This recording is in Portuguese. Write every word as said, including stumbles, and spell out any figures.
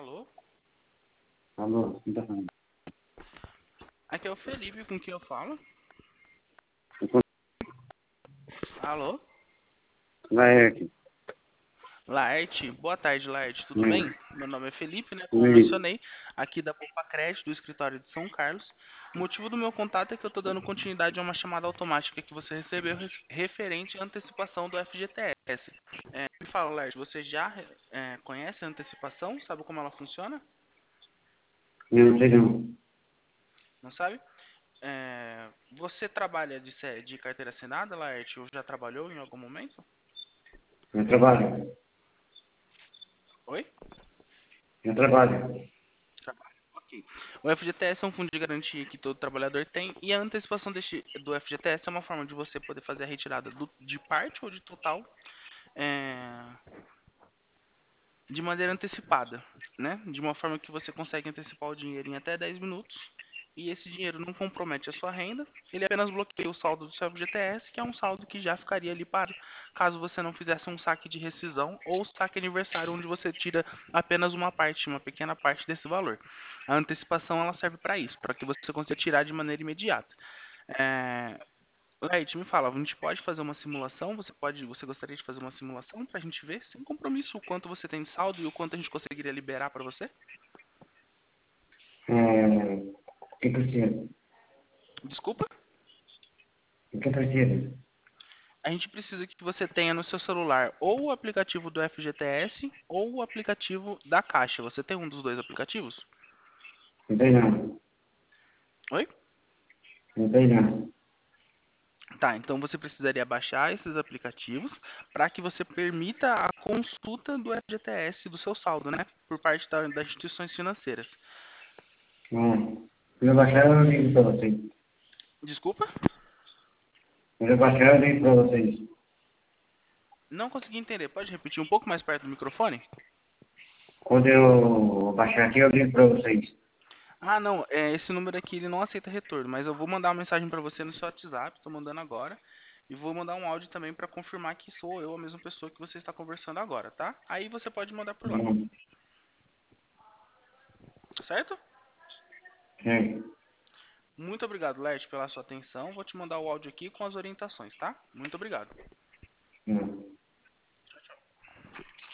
Alô? Alô, quem tá falando? Aqui é o Felipe com quem eu falo. Eu tô- Alô? Laerte, Laerte, boa tarde, Laerte, tudo né? bem? Meu nome é Felipe, né? Como eu Oi, mencionei, aqui da Pompa Crédito, do escritório de São Carlos. O motivo do meu contato é que eu estou dando continuidade a uma chamada automática que você recebeu res- referente à antecipação do F G T S. É, me fala, Laerte, você já é, conhece a antecipação? Sabe como ela funciona? eu não sei não. Não sabe? É, você trabalha de, C- de carteira assinada, Laerte, ou já trabalhou em algum momento? Eu trabalho, Oi? eu trabalho. Trabalho. Ok. O F G T S é um fundo de garantia que todo trabalhador tem e a antecipação deste, do F G T S é uma forma de você poder fazer a retirada do- de parte ou de total é, de maneira antecipada, né? De uma forma que você consegue antecipar o dinheiro em até dez minutos e esse dinheiro não compromete a sua renda, ele apenas bloqueia o saldo do seu F G T S, que é um saldo que já ficaria ali para caso você não fizesse um saque de rescisão ou saque aniversário, onde você tira apenas uma parte, uma pequena parte desse valor. A antecipação ela serve para isso, para que você consiga tirar de maneira imediata. É, Leite, me fala, a gente pode fazer uma simulação? Você pode, você gostaria de fazer uma simulação para a gente ver, sem compromisso, o quanto você tem de saldo e o quanto a gente conseguiria liberar para você? É, o que precisa? Desculpa? O que precisa? A gente precisa que você tenha no seu celular ou o aplicativo do F G T S ou o aplicativo da Caixa. Você tem um dos dois aplicativos? Não tem não. Oi? Não tem não. Tá, então você precisaria baixar esses aplicativos para que você permita a consulta do F G T S do seu saldo, né? Por parte da- das instituições financeiras. Não. Quando eu baixar, eu ligo para vocês. Desculpa? Quando eu baixar, eu ligo para vocês. Não consegui entender. Pode repetir um pouco mais perto do microfone? Quando eu baixar aqui, eu ligo para vocês. Ah, não. É, esse número aqui ele não aceita retorno, mas eu vou mandar uma mensagem para você no seu WhatsApp. Estou mandando agora. E vou mandar um áudio também para confirmar que sou eu a mesma pessoa que você está conversando agora, tá? Aí você pode mandar por lá, Não. certo? É. Muito obrigado, Leste, pela sua atenção. Vou te mandar o áudio aqui com as orientações, tá? Muito obrigado. Não.